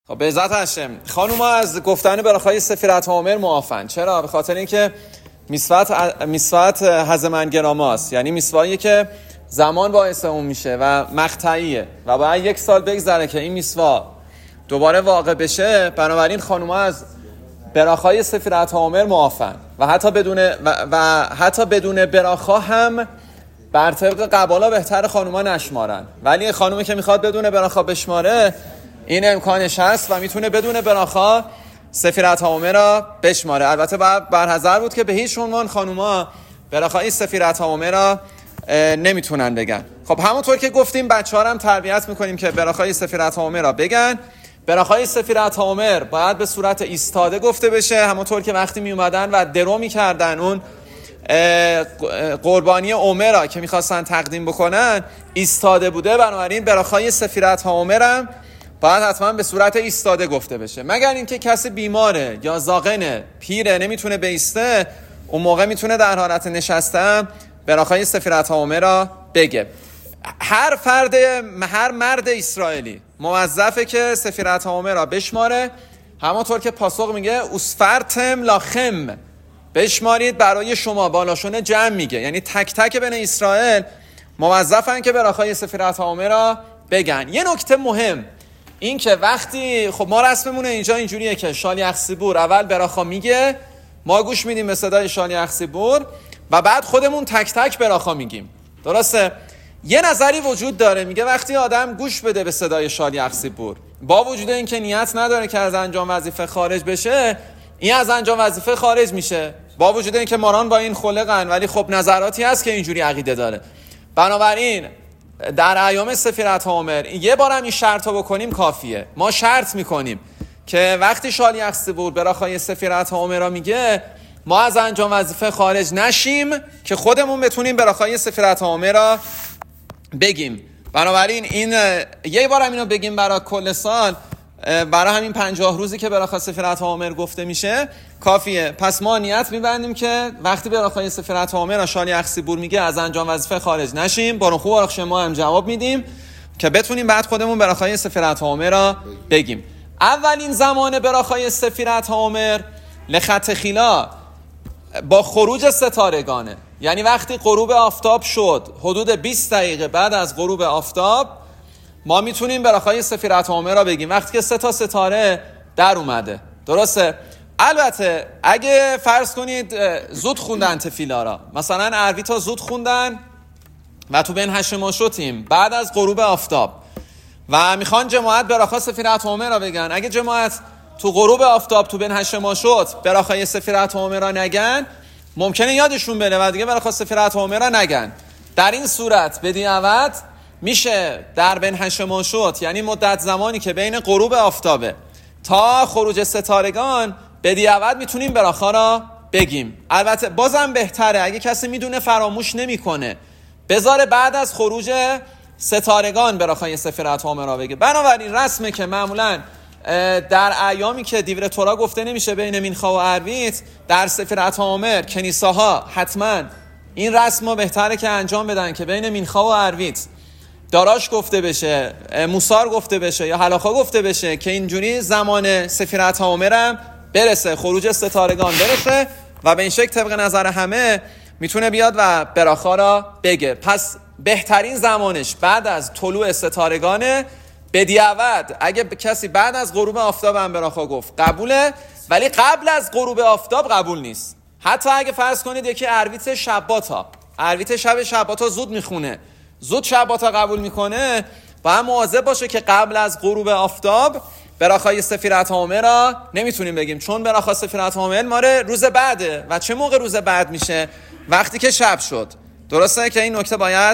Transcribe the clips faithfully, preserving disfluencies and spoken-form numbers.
خب به عزت هاشم خانوما از گفتن براخای سفیرت عامر معافن. چرا؟ به خاطر اینکه میسوات میسوات هزمنگراماست، یعنی میسوایی که زمان باعث اون میشه و مقطعیه و باید یک سال بگذره که این میسوا دوباره واقع بشه. بنابراین خانوما از براخای سفیرت عامر معافن و حتی بدون و, و حتی بدون براخا هم بر طبق قبالا بهتر خانوما نشمارن، ولی خانومی که میخواد بدون براخا بشماره این امکانش هست و میتونه بدون براخا سفیرت عامر را بشماره. البته باید برحذر بود که به هیچ عنوان خانوما براخای سفیرت عامر را نمیتونن بگن. خب همونطور که گفتیم بچه ها هم تربیت میکنیم که براخای سفیرت عامر را بگن. براخای سفیرت عامر باید به صورت ایستاده گفته بشه، همونطور که وقتی میومدن و درو میکردن اون قربانی عمر را که میخواستن تقدیم بکنن ایستاده بوده. بنابراین براخای سفیرت عامر هم باید حتما به صورت ایستاده گفته بشه، مگر اینکه کسی بیماره یا زاغنه پیره نمیتونه بیسته، اون موقع میتونه در حالت نشسته براخای سفیرت عامر را بگه. هر فرد هر مرد اسرائیلی موظفه که سفیرت عامر را بشماره، همونطور که پاسخ میگه اسفرتم لاخم، بشمارید برای شما، بالاشون جمع میگه، یعنی تک تک بین اسرائیل موظفن که براخای سفیرت عامر را بگن. یه نکته مهم این که وقتی خب ما رسممونه اینجا اینجوریه که شالیخ سیبور اول براخا میگه، ما گوش میدیم به صدای شالیخ سیبور و بعد خودمون تک تک براخا میگیم. درسته؟ یه نظری وجود داره میگه وقتی آدم گوش بده به صدای شالیخ سیبور با وجود اینکه نیت نداره که از انجام وظیفه خارج بشه، این از انجام وظیفه خارج میشه، با وجود اینکه ماران با این خلقن، ولی خب نظراتی هست که اینجوری عقیده داره. بنابراین در ایام سفیرت عامر یه بارم این شرط رو بکنیم کافیه. ما شرط میکنیم که وقتی شالیخ سیبور براخای سفیرت عامر را میگه ما از انجام وظیفه خارج نشیم که خودمون بتونیم براخای سفیرت عامر را بگیم. بنابراین این یه بارم اینو بگیم برای کل سال، برای همین پنجاه روزی که براخای سفیرت عامر گفته میشه کافیه. پس ما نیت میبندیم که وقتی براخای سفیرت عامر را شالیخ سیبور میگه از انجام وظیفه خارج نشیم. بارون خوب آرخ شما هم جواب میدیم که بتونیم بعد خودمون براخای سفیرت عامر را بگیم. اولین زمان براخای سفیرت عامر لخط خیلا با خروج ستارگانه، یعنی وقتی غروب آفتاب شد حدود بیست دقیقه بعد از غروب آفتاب ما میتونیم براخای سفیرت عامر را بگیم، وقتی که سه تا ستاره در اومده. درسته؟ البته اگه فرض کنید زود خوندن تفیلا را، مثلا عربیتا زود خوندن و تو بین هشماشوتیم بعد از غروب آفتاب و میخوان جماعت براخای سفیرت عامر را بگن، اگه جماعت تو غروب آفتاب تو بین هشماشوت براخای سفیرت عامر را نگن ممکنه یادشون بره و دیگه براخای سفیرت عامر را نگن. در این صورت بدیعوت میشه در بین هشماشوت، یعنی مدت زمانی که بین غروب آفتابه تا خروج ستارگان، بدیعوت میتونیم براخا را بگیم. البته بازم بهتره اگه کسی میدونه فراموش نمیکنه بذاره بعد از خروج ستارگان براخای سفیرت عامر را بگه. بنابراین رسمه که معمولا در ایامی که دیور تورا گفته نمیشه بین مینخا و عربیت، در سفیرت عامر کنیساها حتما این رسم رو بهتره که انجام بدن که بین مینخا و عربیت داراش گفته بشه، موسار گفته بشه یا هلاخا گفته بشه که اینجوری زمان سفیرت عامر هم برسه، خروج ستارگان برسه و به این شکل طبق نظر همه میتونه بیاد و براخا را بگه. پس بهترین زمانش بعد از طلوع ستارگانه. بدیعوت اگه کسی بعد از غروب آفتاب هم براخا گفت قبوله، ولی قبل از غروب آفتاب قبول نیست. حتی اگه فرض کنید یکی عربیت شباتا عربیت شب شباتا زود میخونه، زود شباتا قبول میکنه، باید مواظب باشه که قبل از غروب آفتاب براخای سفیرت عامر را نمیتونیم بگیم، چون براخای سفیرت عامر ماره روز بعده و چه موقع روز بعد میشه؟ وقتی که شب شد. درسته که این نکته باید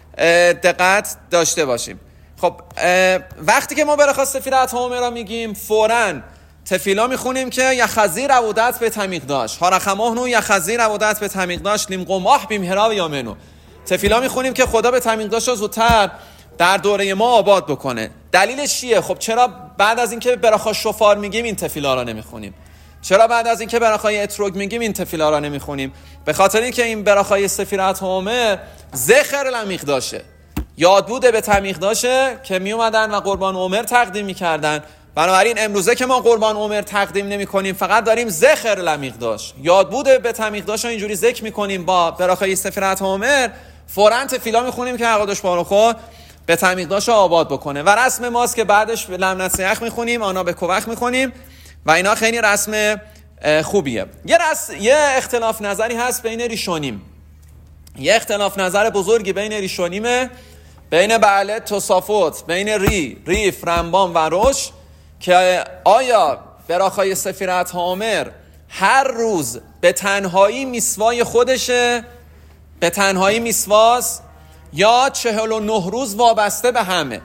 دقت داشته باشیم. خب وقتی که ما براخای سفیرت عامر را میگیم فوراً تفیلا میخونیم که یخزیر عودت به تمیق داشت هارخماهنو یخزیر عودت به تمیق داشت لیم قماح بیم هرا یا منو. تفیلا میخونیم که خدا به تمیق داشت زودتر در دوره ما آباد بکنه. دلیلش چیه؟ خب چرا بعد از اینکه براخای شفار میگیم این تفیلا را نمیخونیم؟ چرا بعد از اینکه براخای اتروگ میگیم این تفیلا را نمیخونیم؟ به خاطر اینکه این براخای سفیرت عامر ذخر لمیق داشه، یاد بوده به تمیق داشه که می اومدن و قربان عمر تقدیم میکردن. بنابراین امروزه که ما قربان عمر تقدیم نمی کنیم، فقط داریم ذخر لمیقداش، یاد بوده به تمیقداش اینجوری ذکر می کنیم با براخای سفیرت عمر، فوراً تفیلا می خونیم که حقادش بارخو به تمیقداش آباد بکنه. و رسم ماست که بعدش به لمنت سیخ می خونیم، آنا به کوخ می خونیم و اینا خیلی رسم خوبیه. یه, رس... یه اختلاف نظری هست بین ریشونیم، یه اختلاف نظر بزرگی بین ریشونیمه، بین بله توسافوت، بین ری، ریف، رمبان و روش، که آیا براخای سفیرت عمر هر روز به تنهایی میسوای خودشه، به تنهایی میسواست، یا چهل و نه روز وابسته به همه.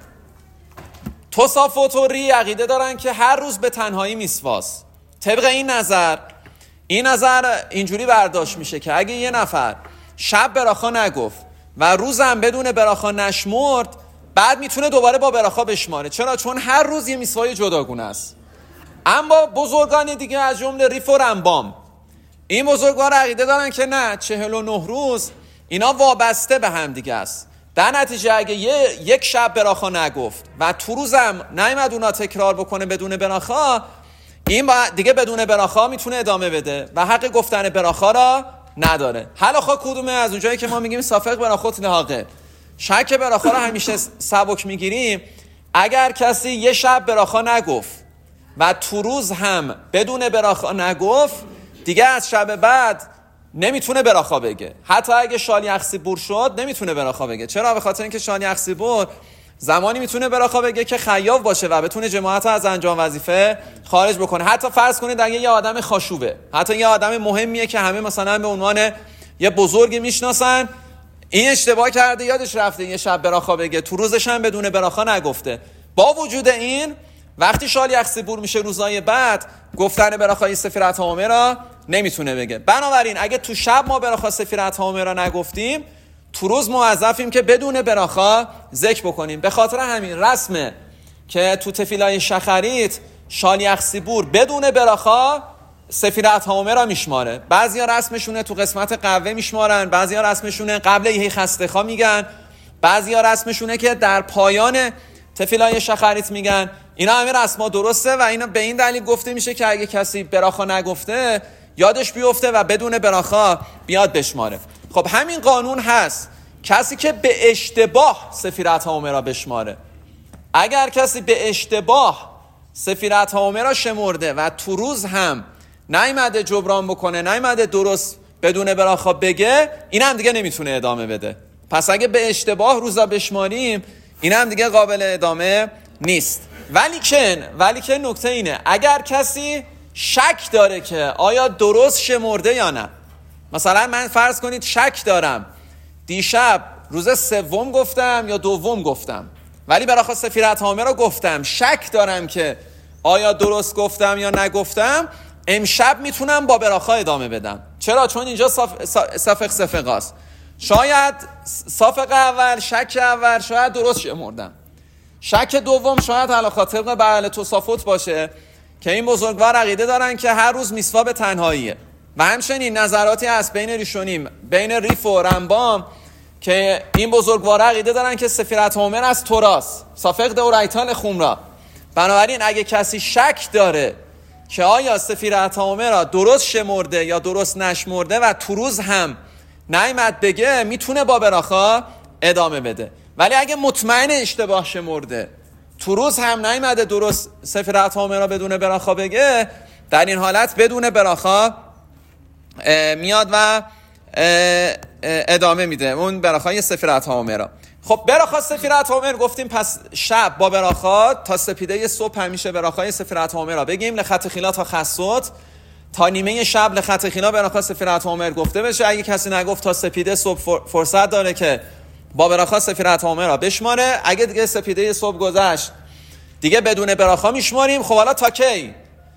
توسافوت و ری عقیده دارن که هر روز به تنهایی میسواست. طبق این نظر این نظر اینجوری برداشت میشه که اگه یه نفر شب براخا نگفت و روزم بدون براخا نشمرد، بعد میتونه دوباره با براخا بشماره. چرا؟ چون هر روز یه میسوای جداگونه است. اما بزرگان دیگه از جمله ریف و رمبام، این بزرگوار عقیده دارن که نه، چهل و نه روز اینا وابسته به هم دیگه است. در نتیجه اگه یه یک شب براخا نگفت و تو روزم نیامد اونا تکرار بکنه بدون براخا، این دیگه بدون براخا میتونه ادامه بده و حق گفتن براخا را نداره. حالا خب کدومه از اونجایی که ما میگیم صافق براخوت لحاقه، شک براخا رو همیشه سبک میگیریم. اگر کسی یه شب براخا نگفت و تو روز هم بدون براخا نگفت، دیگه از شب بعد نمیتونه براخا بگه. حتی اگه شالیاخ سیبور شد نمیتونه براخا بگه. چرا؟ به خاطر اینکه شالیاخ سیبور زمانی میتونه براخا بگه که خیاف باشه و بتونه جماعت از انجام وظیفه خارج بکنه. حتی فرض کنید اگه یه آدم خاشوبه، حتی یه آدم مهمیه که همه مثلا به عنوان یه بزرگی میشناسن، این اشتباه کرده، یادش رفته یه شب براخا بگه، تو روزش هم بدون براخا نگفته. با وجود این وقتی شالیاخ سیبور میشه روزای بعد، گفتن براخای سفیرت عمر را نمیتونه بگه. بنابراین اگه تو شب ما براخا سفیرت عمر را نگفتیم، تو روز موظفیم که بدون براخا ذکر بکنیم. به خاطر همین رسمه که تو تفیلای شخریت شالیاخ سیبور بدون براخا سفیرت عمر را میشماره. بعضیا رسمشونه تو قسمت قهوه میشمارن، بعضیا رسمشونه قبل یه خستخا میگن، بعضیا رسمشونه که در پایان تفیلای شخریت میگن. اینا همه رسما درسته و اینا به این دلیل گفته میشه که اگه کسی براخا نگفته یادش بیفته و بدون براخا بیاد بشماره. خب همین قانون هست کسی که به اشتباه سفیرت عمر را بشماره. اگر کسی به اشتباه سفیرت عمر را شمرده و تو روز هم نیامده جبران بکنه، نیامده درست بدون براخا بگه، این هم دیگه نمیتونه ادامه بده. پس اگه به اشتباه روزا بشماریم، این هم دیگه قابل ادامه نیست. ولی کن ولی که نکته اینه، اگر کسی شک داره که آیا درست شمرده یا نه، مثلا من فرض کنید شک دارم دیشب روز سوم گفتم یا دوم گفتم، ولی براخا سفیرت عمر رو گفتم، شک دارم که آیا درست گفتم یا نگفتم، امشب میتونم با براخا ادامه بدم. چرا؟ چون اینجا صف... صفق صفق است. شاید صفق اول، شک اول شاید درست شمردم، شک دوم شاید علی خاطر بغل توسافوت باشه که این بزرگوار عقیده دارن که هر روز میسوا به تنهاییه. و همچنین نظراتی هست بین ریشونیم، بین ریف و رمبام، که این بزرگوار عقیده دارن که سفیرت عمر از توراس صافق دورایتال خمرا. بنابراین اگه کسی شک داره که آیا سفیرت عمر را درست شمرده یا درست نشمرده و تو روز هم نیامد بگه، میتونه با براخا ادامه بده. ولی اگه مطمئن اشتباه شمرده، تو روز هم نیامده درست سفیرت عمر را بدون براخا بگه، در این حالت بدون براخا میاد و ادامه میده اون براخای سفیرت عمر را. خب براخا سفیرت عمر گفتیم، پس شب با براخا تا سپیده صبح همیشه براخای سفیرت عمر را بگیم. لخط خیلا تا خصوت، تا نیمه شب لخط خیلا براخا سفیرت عمر گفته بشه. اگه کسی نگفت تا سپیده صبح فرصت داره که با براخا سفیرت عمر را بشماره. اگه دیگه سپیده صبح گذشت دیگه بدون براخا میشماریم. خب حالا تا کی؟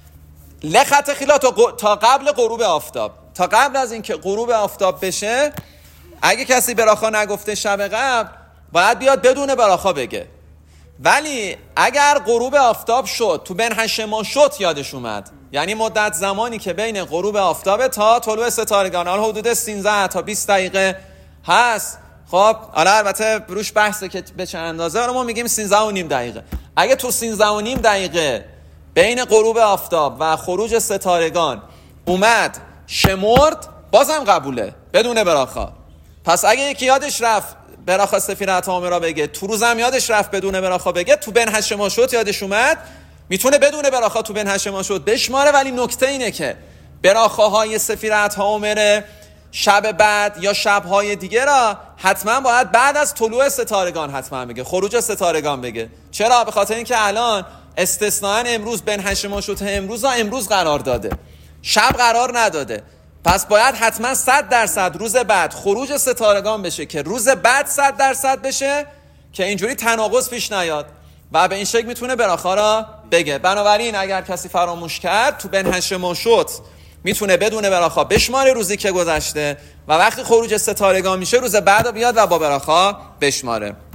لخط خیلا تا قبل غروب آفتاب، تا قبل از اینکه غروب آفتاب بشه. اگه کسی براخا نگفته شب قبل، باید بیاد بدون براخا بگه. ولی اگر غروب آفتاب شد، تو بین هشما شد یادش اومد، یعنی مدت زمانی که بین غروب آفتاب تا طلوع ستارگان، حالا حدود سیزده تا بیست دقیقه هست. خب حالا البته روش بحثه که به چه اندازه، ما میگیم سیزده و نیم دقیقه. اگه تو سیزده و نیم دقیقه بین غروب آفتاب و خروج ستارگان اومد شمرد، بازم قبوله بدون براخا. پس اگه یکی یادش رفت براخا سفیرت هامه را بگه، تو روزم یادش رفت بدون براخا بگه، تو بن هشماشوت یادش اومد میتونه بدون براخا تو بن هشماشوت بشماره. ولی نکته اینه که براخاهای سفیرت هامه شب بعد یا شبهای دیگه را حتما باید بعد از طلوع ستارگان حتما بگه، خروج ستارگان بگه. چرا؟ به خاطر اینکه الان استثناء امروز بن هشماشوت امروز ها امروز قرار داده، شب قرار نداده. پس باید حتما صد درصد روز بعد خروج ستارگان بشه که روز بعد صد درصد بشه که اینجوری تناقض پیش نیاد و به این شکل میتونه براخا را بگه. بنابراین اگر کسی فراموش کرد تو بن هشماشوت میتونه بدون براخا بشماره روزی که گذشته و وقتی خروج ستارگان میشه روز بعد بیاد و با براخا بشماره.